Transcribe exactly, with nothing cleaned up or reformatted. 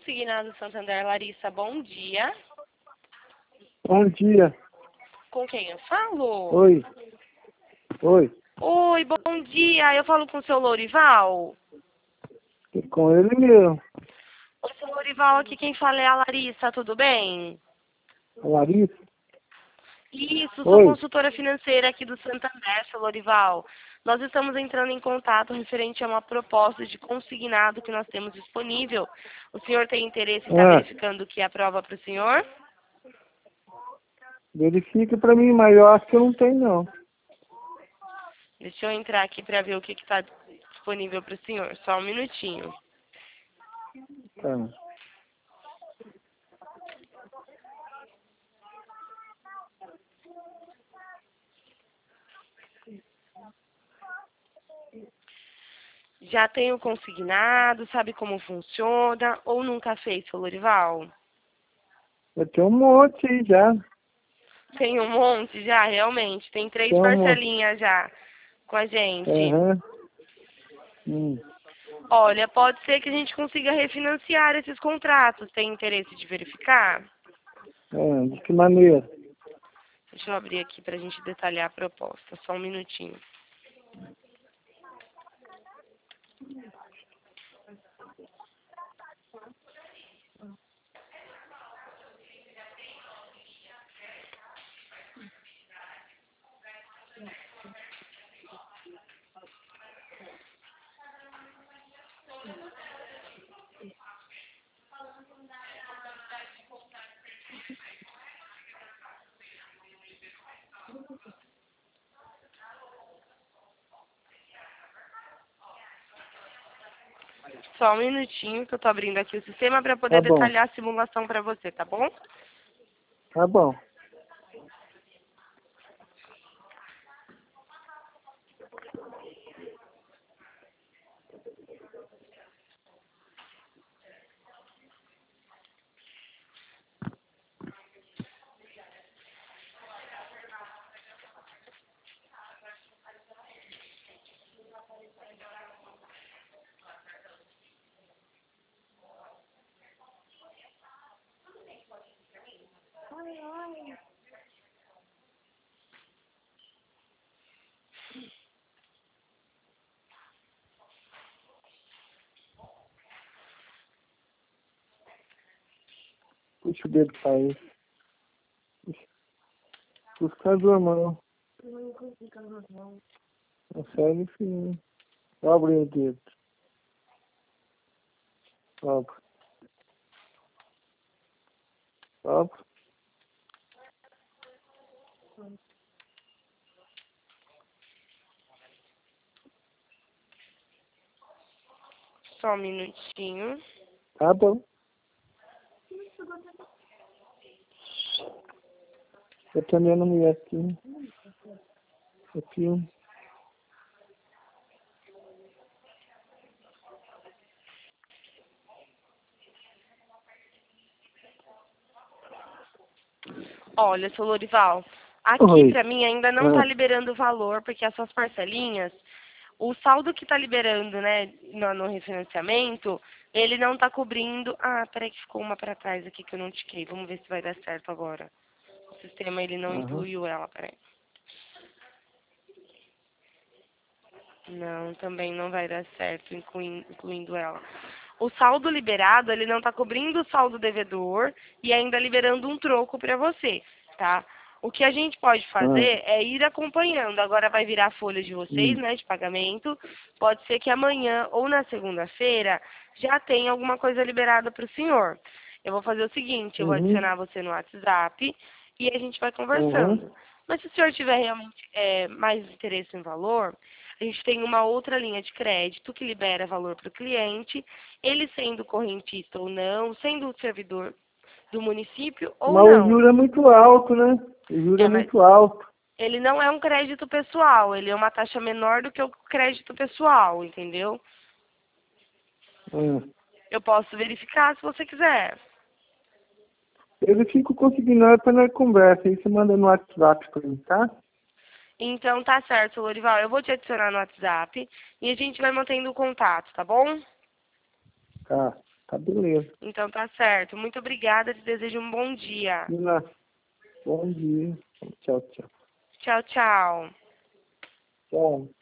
Consignado Santander, Larissa, bom dia. Bom dia. Com quem eu falo? Oi. Oi. Oi, bom dia. Eu falo com o seu Lourival. É com ele mesmo. Oi, seu Lourival, aqui quem fala é a Larissa, tudo bem? A Larissa? Isso, sou Oi. consultora financeira aqui do Santander, seu Lourival. Nós estamos entrando em contato referente a uma proposta de consignado que nós temos disponível. O senhor tem interesse em estar Ah, verificando o que é a prova para o senhor? verifica pra mim, mas eu acho que eu não tenho, não. Deixa eu entrar aqui para ver o que está disponível para o senhor. Só um minutinho. Tá. Já tem o consignado, sabe como funciona ou nunca fez, seu Lourival? Eu tenho um monte aí já. Tem um monte já, realmente. Tem três Tem um monte. parcelinhas já com a gente. Aham. Hum. Olha, pode ser que a gente consiga refinanciar esses contratos. Tem interesse de verificar? É, de que maneira? Deixa eu abrir aqui para a gente detalhar a proposta. Só um minutinho. Só um minutinho que eu tô abrindo aqui o sistema para Tá poder bom. detalhar a simulação para você, tá bom? Tá bom. Puxa o dedo pra ele. Puxa as duas mãos. Consegue sim. Abre o dedo. Abre. Abre. Só um minutinho. Tá bom. Eu também não me aqui. Aqui. Olha, seu Lourival, aqui Oi. para mim ainda não está Ah. liberando o valor, porque as suas parcelinhas, o saldo que está liberando, né, no, no refinanciamento, ele não está cobrindo... Ah, peraí que ficou uma para trás aqui que eu não tiquei. Vamos ver se vai dar certo agora. O sistema, ele não Aham. incluiu ela, peraí. Não, também não vai dar certo incluindo, incluindo ela. O saldo liberado, ele não está cobrindo o saldo devedor e ainda liberando um troco para você, tá? O que a gente pode Ah. fazer é ir acompanhando. Agora vai virar a folha de vocês, Hum. né, de pagamento. Pode ser que amanhã ou na segunda-feira já tenha alguma coisa liberada para o senhor. Eu vou fazer o seguinte, eu vou Uhum. adicionar você no WhatsApp e a gente vai Uhum. conversando. Mas se o senhor tiver realmente é, mais interesse em valor, a gente tem uma outra linha de crédito que libera valor para o cliente, ele sendo correntista ou não, sendo servidor do município ou Mas o não. juro é muito alto, né? O juro é É, mas muito alto. ele não é um crédito pessoal, ele é uma taxa menor do que o crédito pessoal, entendeu? Ah. Eu posso verificar se você quiser. Eu fico consignado para nós conversa. Aí você manda no WhatsApp para mim, tá? Então tá certo, Lorival. Eu vou te adicionar no WhatsApp e a gente vai mantendo o contato, tá bom? Tá. Tá beleza. Então tá certo. Muito obrigada, te desejo um bom dia. Nina, bom dia. Tchau, tchau. Tchau, tchau. Tchau.